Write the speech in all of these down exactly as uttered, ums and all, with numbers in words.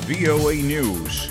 V O A News.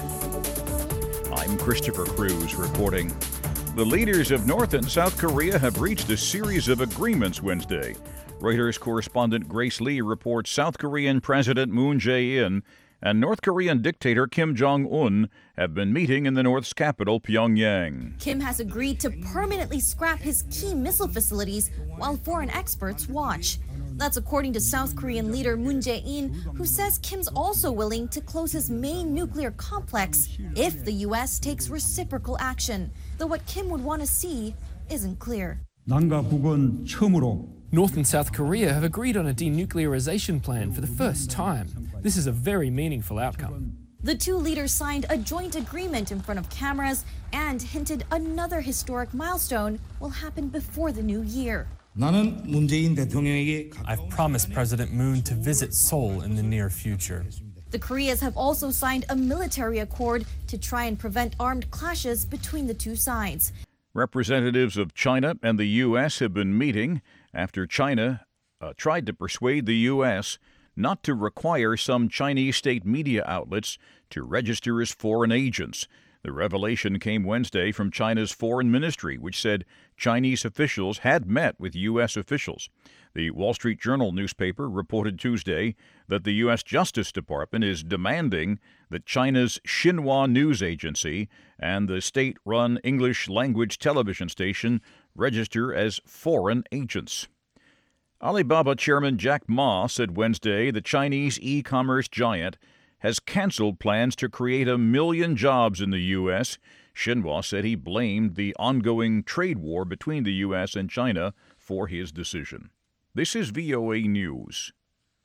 I'm Christopher Cruz reporting. The leaders of North and South Korea have reached a series of agreements Wednesday. Reuters correspondent Grace Lee reports South Korean President Moon Jae-in and North Korean dictator Kim Jong-un have been meeting in the North's capital, Pyongyang. Kim has agreed to permanently scrap his key missile facilities while foreign experts watch. That's according to South Korean leader Moon Jae-in, who says Kim's also willing to close his main nuclear complex if the U S takes reciprocal action. Though what Kim would want to see isn't clear. 남과 북은 처음으로 North and South Korea have agreed on a denuclearization plan for the first time. This is a very meaningful outcome. The two leaders signed a joint agreement in front of cameras and hinted another historic milestone will happen before the new year. 나는 문재인 대통령에게 I've promised President Moon to visit Seoul in the near future. The Koreas have also signed a military accord to try and prevent armed clashes between the two sides. Representatives of China and the U S have been meeting after China uh, tried to persuade the U S not to require some Chinese state media outlets to register as foreign agents. The revelation came Wednesday from China's foreign ministry, which said Chinese officials had met with U S officials. The Wall Street Journal newspaper reported Tuesday that the U S Justice Department is demanding that China's Xinhua News Agency and the state-run English-language television station register as foreign agents. Alibaba chairman Jack Ma said Wednesday the Chinese e-commerce giant has canceled plans to create a million jobs in the U S. Xinhua said he blamed the ongoing trade war between the U S and China for his decision. This is V O A News.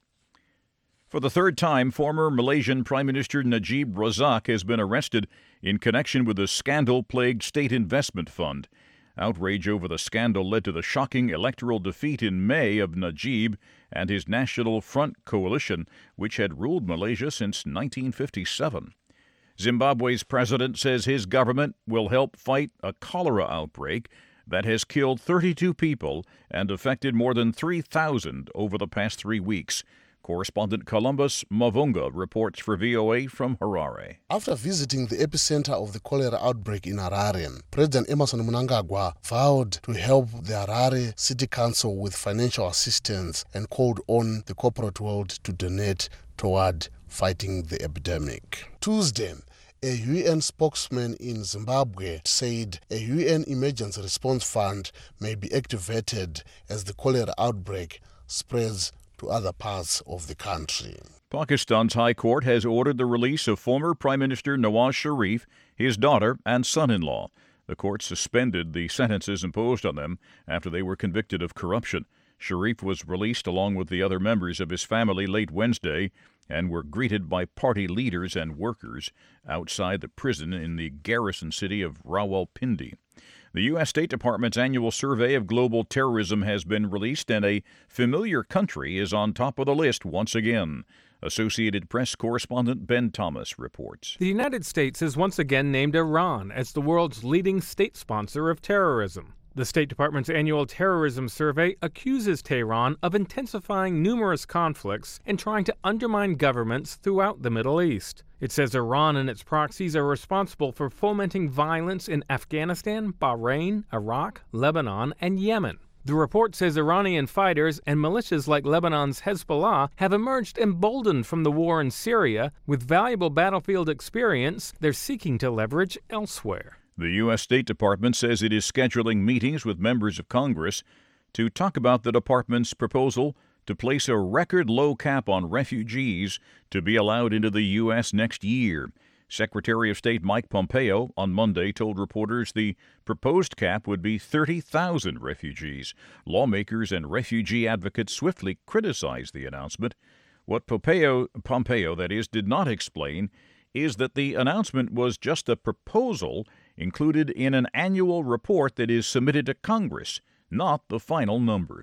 For the third time, former Malaysian Prime Minister Najib Razak has been arrested in connection with a scandal-plagued state investment fund. Outrage over the scandal led to the shocking electoral defeat in May of Najib and his National Front coalition, which had ruled Malaysia since nineteen fifty-seven. Zimbabwe's president says his government will help fight a cholera outbreak that has killed thirty-two people and affected more than three thousand over the past three weeks. Correspondent Columbus Mavunga reports for V O A from Harare. After visiting the epicenter of the cholera outbreak in Harare, President Emmerson Mnangagwa vowed to help the Harare City Council with financial assistance and called on the corporate world to donate toward fighting the epidemic. Tuesday, a U N spokesman in Zimbabwe said a U N emergency response fund may be activated as the cholera outbreak spreads to other parts of the country. Pakistan's High Court has ordered the release of former Prime Minister Nawaz Sharif, his daughter, and son-in-law. The court suspended the sentences imposed on them after they were convicted of corruption. Sharif was released along with the other members of his family late Wednesday and were greeted by party leaders and workers outside the prison in the garrison city of Rawalpindi. The U S State Department's annual survey of global terrorism has been released, and a familiar country is on top of the list once again. Associated Press correspondent Ben Thomas reports. The United States has once again named Iran as the world's leading state sponsor of terrorism. The State Department's annual terrorism survey accuses Tehran of intensifying numerous conflicts and trying to undermine governments throughout the Middle East. It says Iran and its proxies are responsible for fomenting violence in Afghanistan, Bahrain, Iraq, Lebanon, and Yemen. The report says Iranian fighters and militias like Lebanon's Hezbollah have emerged emboldened from the war in Syria with valuable battlefield experience they're seeking to leverage elsewhere. The U S State Department says it is scheduling meetings with members of Congress to talk about the department's proposal to place a record low cap on refugees to be allowed into the U S next year. Secretary of State Mike Pompeo on Monday told reporters the proposed cap would be thirty thousand refugees. Lawmakers and refugee advocates swiftly criticized the announcement. What Pompeo, Pompeo, that is, did not explain is that the announcement was just a proposal included in an annual report that is submitted to Congress, not the final number.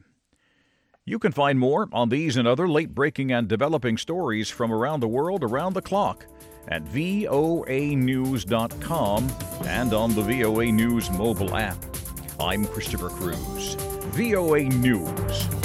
You can find more on these and other late-breaking and developing stories from around the world around the clock at V O A news dot com and on the V O A News mobile app. I'm Christopher Cruz. V O A News.